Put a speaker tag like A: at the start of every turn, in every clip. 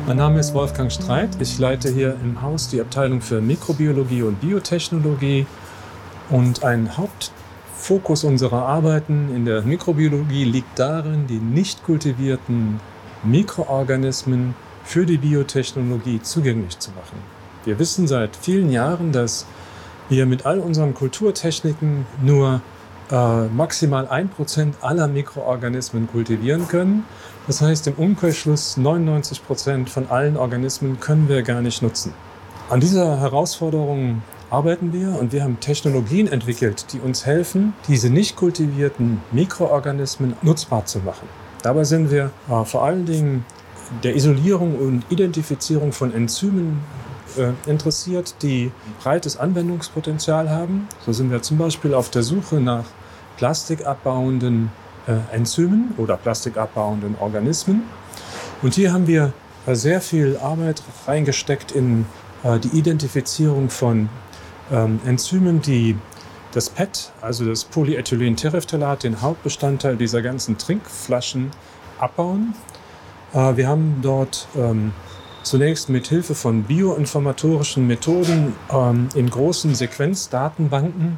A: Mein Name ist Wolfgang Streit. Ich leite hier im Haus die Abteilung für Mikrobiologie und Biotechnologie. Und ein Hauptfokus unserer Arbeiten in der Mikrobiologie liegt darin, die nicht kultivierten Mikroorganismen für die Biotechnologie zugänglich zu machen. Wir wissen seit vielen Jahren, dass wir mit all unseren Kulturtechniken nur maximal 1% aller Mikroorganismen kultivieren können. Das heißt, im Umkehrschluss 99% von allen Organismen können wir gar nicht nutzen. An dieser Herausforderung arbeiten wir und wir haben Technologien entwickelt, die uns helfen, diese nicht kultivierten Mikroorganismen nutzbar zu machen. Dabei sind wir vor allen Dingen der Isolierung und Identifizierung von Enzymen interessiert, die breites Anwendungspotenzial haben. So sind wir zum Beispiel auf der Suche nach plastikabbauenden Enzymen oder plastikabbauenden Organismen. Und hier haben wir sehr viel Arbeit reingesteckt in die Identifizierung von Enzymen, die das PET, also das Polyethylenterephthalat, den Hauptbestandteil dieser ganzen Trinkflaschen, abbauen. Wir haben dort zunächst mit Hilfe von bioinformatorischen Methoden in großen Sequenzdatenbanken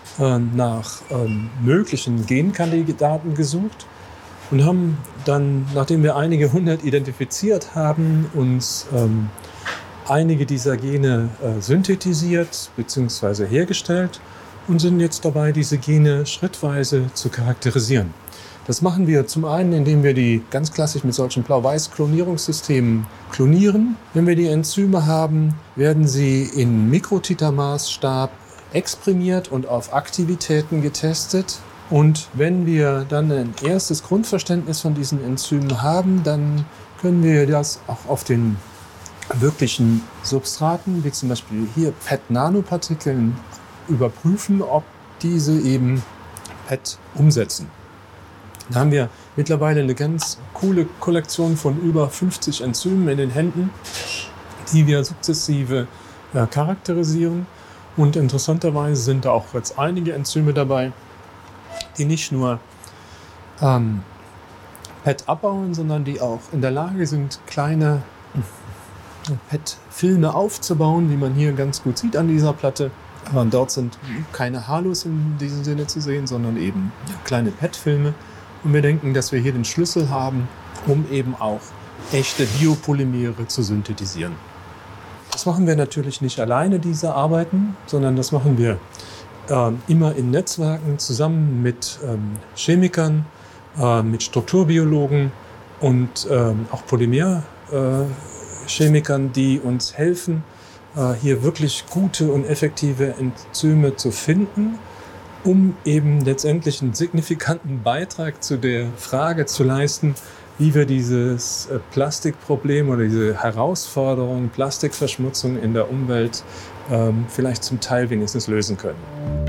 A: nach möglichen Genkandidaten gesucht und haben dann, nachdem wir einige 100 identifiziert haben, uns einige dieser Gene synthetisiert bzw. hergestellt und sind jetzt dabei, diese Gene schrittweise zu charakterisieren. Das machen wir zum einen, indem wir die ganz klassisch mit solchen Blau-Weiß-Klonierungssystemen klonieren. Wenn wir die Enzyme haben, werden sie in Mikrotitermaßstab exprimiert und auf Aktivitäten getestet. Und wenn wir dann ein erstes Grundverständnis von diesen Enzymen haben, dann können wir das auch auf den wirklichen Substraten, wie zum Beispiel hier PET-Nanopartikeln, überprüfen, ob diese eben PET umsetzen. Da haben wir mittlerweile eine ganz coole Kollektion von über 50 Enzymen in den Händen, die wir sukzessive charakterisieren. Und interessanterweise sind da auch jetzt einige Enzyme dabei, die nicht nur PET abbauen, sondern die auch in der Lage sind, kleine PET-Filme aufzubauen, wie man hier ganz gut sieht an dieser Platte. Aber dort sind keine Halos in diesem Sinne zu sehen, sondern eben kleine PET-Filme. Und wir denken, dass wir hier den Schlüssel haben, um eben auch echte Biopolymere zu synthetisieren. Das machen wir natürlich nicht alleine, diese Arbeiten, sondern das machen wir immer in Netzwerken zusammen mit Chemikern, mit Strukturbiologen und auch Polymerchemikern, die uns helfen, hier wirklich gute und effektive Enzyme zu finden, um eben letztendlich einen signifikanten Beitrag zu der Frage zu leisten, wie wir dieses Plastikproblem oder diese Herausforderung Plastikverschmutzung in der Umwelt vielleicht zum Teil wenigstens lösen können.